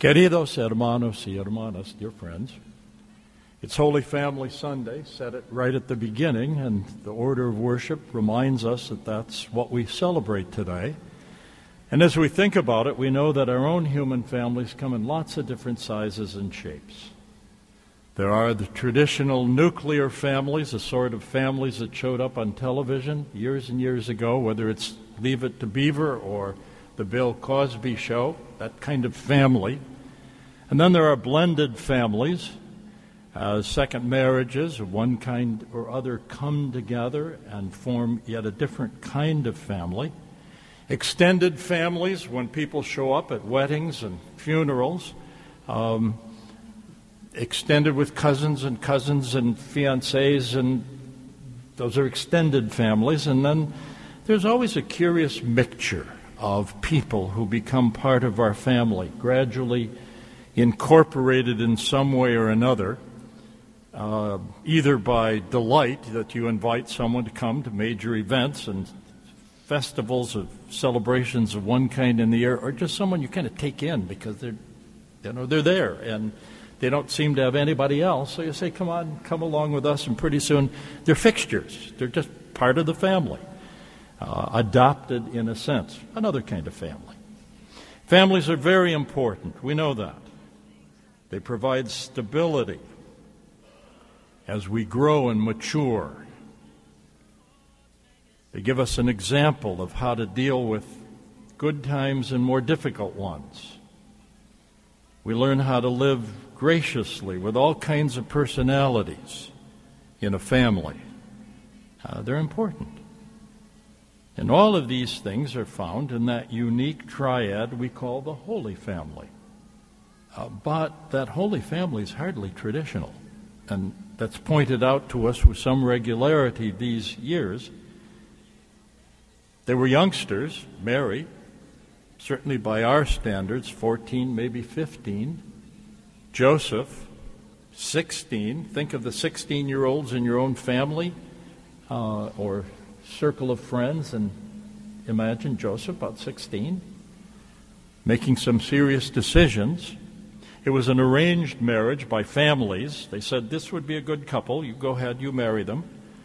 Queridos hermanos y hermanas, dear friends, it's Holy Family Sunday, said it right at the beginning, and the order of worship reminds us that that's what we celebrate today. And as we think about it, we know that our own human families come in lots of different sizes and shapes. There are the traditional nuclear families, the sort of families that showed up on television years and years ago, whether it's Leave It to Beaver or the Bill Cosby Show, that kind of family. And then there are blended families, second marriages of one kind or other come together and form yet a different kind of family. Extended families, when people show up at weddings and funerals, extended with cousins and fiancés, and those are extended families. And then there's always a curious mixture of people who become part of our family, gradually incorporated in some way or another, either by delight that you invite someone to come to major events and festivals of celebrations of one kind in the year, or just someone you kind of take in because they're there and they don't seem to have anybody else. So you say, come on, come along with us, and pretty soon they're fixtures. They're just part of the family, adopted in a sense, another kind of family. Families are very important. We know that. They provide stability as we grow and mature. They give us an example of how to deal with good times and more difficult ones. We learn how to live graciously with all kinds of personalities in a family. They're important. And all of these things are found in that unique triad we call the Holy Family. But that Holy Family is hardly traditional, and that's pointed out to us with some regularity these years. They were youngsters, Mary, certainly by our standards, 14, maybe 15. Joseph, 16. Think of the 16-year-olds in your own family or circle of friends, and imagine Joseph, about 16, making some serious decisions. It was an arranged marriage by families. They said, this would be a good couple. You go ahead, you marry them.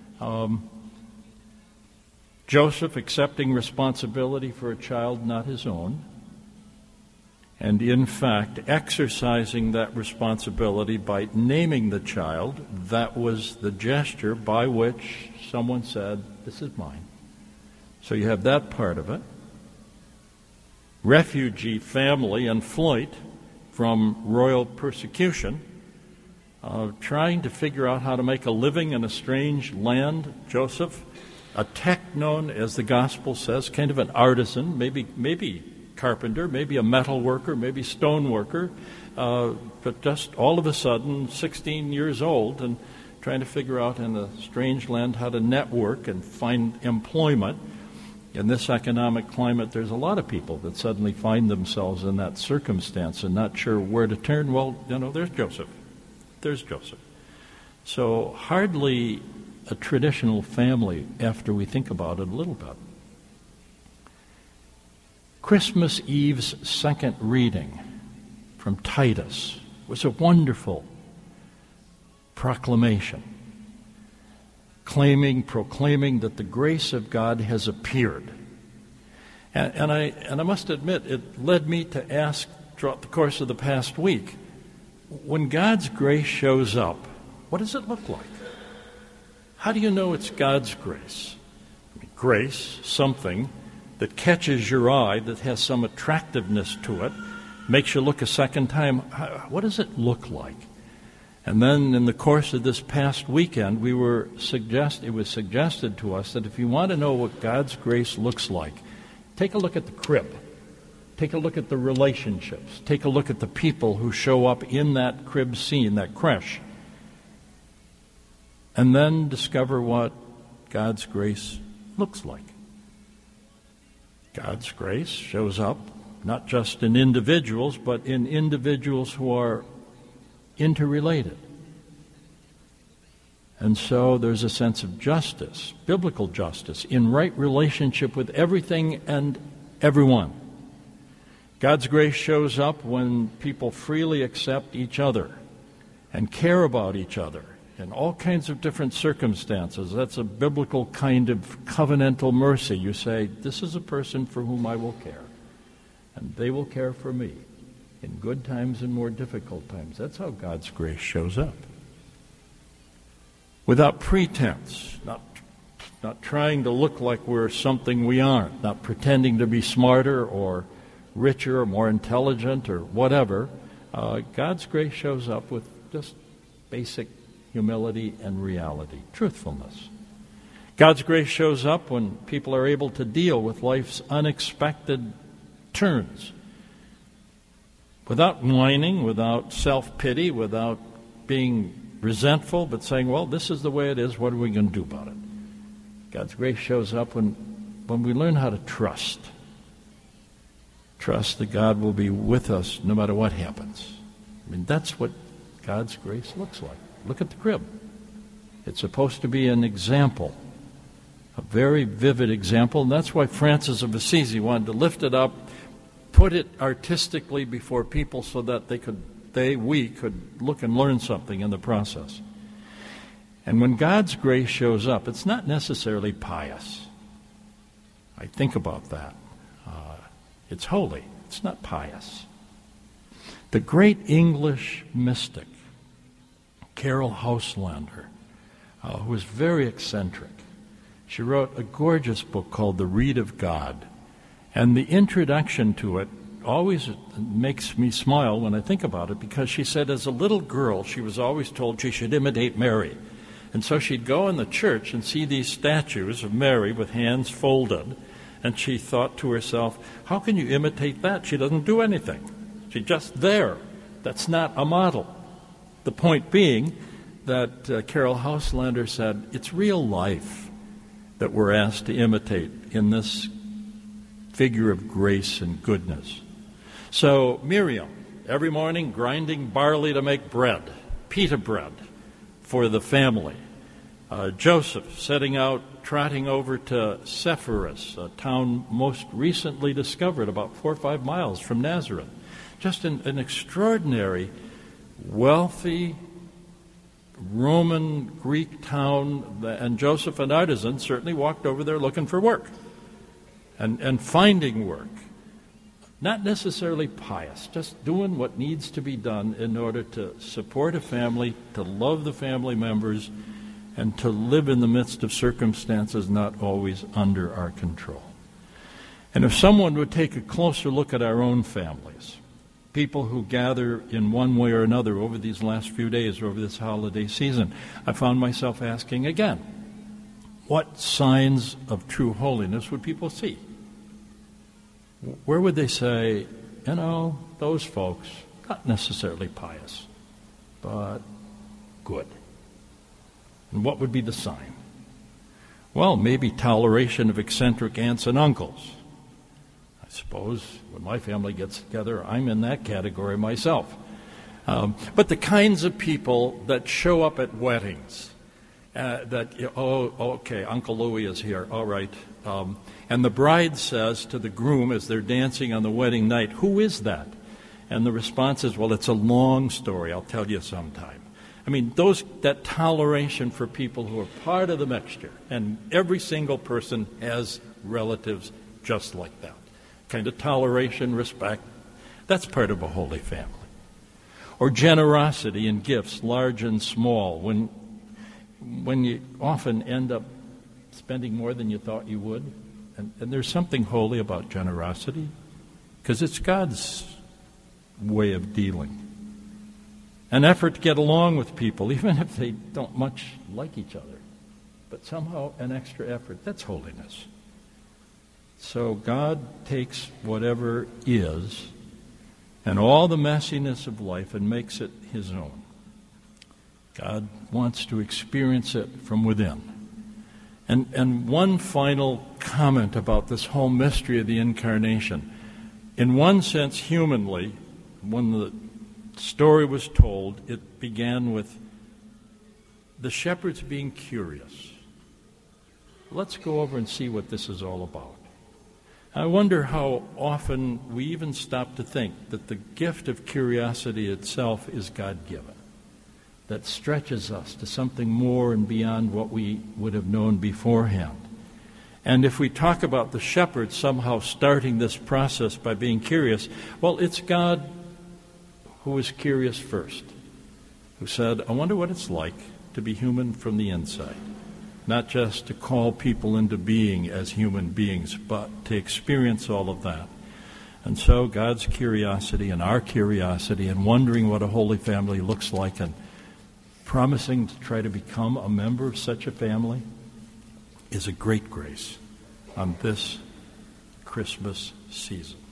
Joseph accepting responsibility for a child not his own, and in fact exercising that responsibility by naming the child. That was the gesture by which someone said, this is mine. So you have that part of it. Refugee family in flight from royal persecution, trying to figure out how to make a living in a strange land. Joseph, a teknon, as the gospel says, kind of an artisan, maybe carpenter, maybe a metal worker, maybe stone worker, but just all of a sudden 16 years old and trying to figure out in a strange land how to network and find employment. In this economic climate, there's a lot of people that suddenly find themselves in that circumstance and not sure where to turn. Well, there's Joseph. There's Joseph. So hardly a traditional family after we think about it a little bit. Christmas Eve's second reading from Titus was a wonderful proclamation, proclaiming that the grace of God has appeared. And I must admit, it led me to ask throughout the course of the past week, when God's grace shows up, what does it look like? How do you know it's God's grace? Grace, something that catches your eye, that has some attractiveness to it, makes you look a second time. What does it look like? And then in the course of this past weekend, it was suggested to us that if you want to know what God's grace looks like, take a look at the crib. Take a look at the relationships. Take a look at the people who show up in that crib scene, that creche. And then discover what God's grace looks like. God's grace shows up not just in individuals, but in individuals who are interrelated. And so there's a sense of justice, biblical justice, in right relationship with everything and everyone. God's grace shows up when people freely accept each other and care about each other in all kinds of different circumstances. That's a biblical kind of covenantal mercy. You say, this is a person for whom I will care, and they will care for me in good times and more difficult times. That's how God's grace shows up. Without pretense, not trying to look like we're something we aren't, not pretending to be smarter or richer or more intelligent or whatever. God's grace shows up with just basic humility and reality, truthfulness. God's grace shows up when people are able to deal with life's unexpected turns without whining, without self-pity, without being resentful, but saying, well, this is the way it is, what are we going to do about it? God's grace shows up when we learn how to trust. Trust that God will be with us no matter what happens. I mean, that's what God's grace looks like. Look at the crib. It's supposed to be an example, a very vivid example, and that's why Francis of Assisi wanted to lift it up, put it artistically before people so that we could look and learn something in the process. And when God's grace shows up, it's not necessarily pious. I think about that. It's holy. It's not pious. The great English mystic, Carol Houselander, who was very eccentric, she wrote a gorgeous book called The Reed of God. And the introduction to it always makes me smile when I think about it, because she said as a little girl she was always told she should imitate Mary. And so she'd go in the church and see these statues of Mary with hands folded, and she thought to herself, how can you imitate that? She doesn't do anything. She's just there. That's not a model. The point being that Carol Houselander said, it's real life that we're asked to imitate in this figure of grace and goodness. So Miriam, every morning grinding barley to make bread, pita bread, for the family. Joseph setting out, trotting over to Sepphoris, a town most recently discovered about 4 or 5 miles from Nazareth. Just an extraordinary, wealthy Roman Greek town, and Joseph, an artisan, certainly walked over there looking for work and finding work. Not necessarily pious, just doing what needs to be done in order to support a family, to love the family members, and to live in the midst of circumstances not always under our control. And if someone would take a closer look at our own families, people who gather in one way or another over these last few days, over this holiday season, I found myself asking again, what signs of true holiness would people see? Where would they say, those folks, not necessarily pious, but good? And what would be the sign? Well, maybe toleration of eccentric aunts and uncles. I suppose when my family gets together, I'm in that category myself. But the kinds of people that show up at weddings, okay, Uncle Louie is here, all right. And the bride says to the groom as they're dancing on the wedding night, who is that? And the response is, well, it's a long story, I'll tell you sometime. I mean, that toleration for people who are part of the mixture, and every single person has relatives just like that. Kind of toleration, respect, that's part of a holy family. Or generosity in gifts, large and small, when you often end up spending more than you thought you would. And there's something holy about generosity, because it's God's way of dealing. An effort to get along with people, even if they don't much like each other. But somehow an extra effort, that's holiness. So God takes whatever is and all the messiness of life and makes it his own. God wants to experience it from within. And one final comment about this whole mystery of the Incarnation. In one sense, humanly, when the story was told, it began with the shepherds being curious. Let's go over and see what this is all about. I wonder how often we even stop to think that the gift of curiosity itself is God-given, that stretches us to something more and beyond what we would have known beforehand. And if we talk about the shepherd somehow starting this process by being curious, well, it's God who was curious first, who said, I wonder what it's like to be human from the inside. Not just to call people into being as human beings, but to experience all of that. And so God's curiosity and our curiosity and wondering what a holy family looks like and promising to try to become a member of such a family is a great grace on this Christmas season.